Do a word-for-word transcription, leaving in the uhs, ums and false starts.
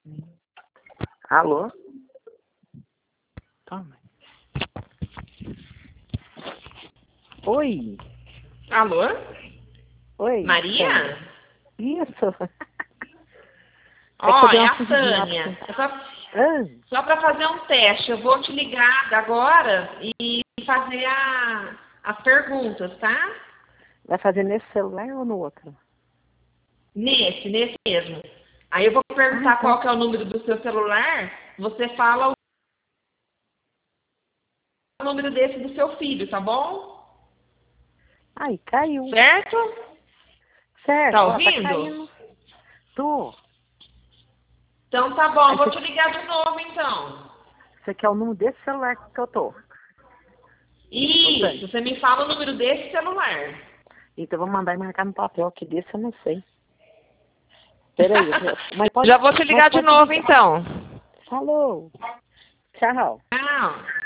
Alô? Toma. Oi. Alô? Oi. Maria? Isso. Ó, é, é é a Tânia. É só, ah. só para fazer um teste. Eu vou te ligar agora e fazer a, as perguntas, tá? Vai fazer nesse celular ou no outro? Nesse, nesse mesmo. Aí eu vou perguntar Ah, tá. qual que é o número do seu celular, você fala o número desse do seu filho, tá bom? Ai, caiu. Certo? Certo. Tá Ó, tá ouvindo? caindo. Tô. Então tá bom, Aí vou você, te ligar de novo então. você quer o número desse celular que eu tô? Isso, você me fala o número desse celular. Então eu vou mandar e marcar no papel, que desse eu não sei. Peraí. Mas pode, Já vou te mas ligar de pode novo ligar. então. Falou. Tchau. Tchau.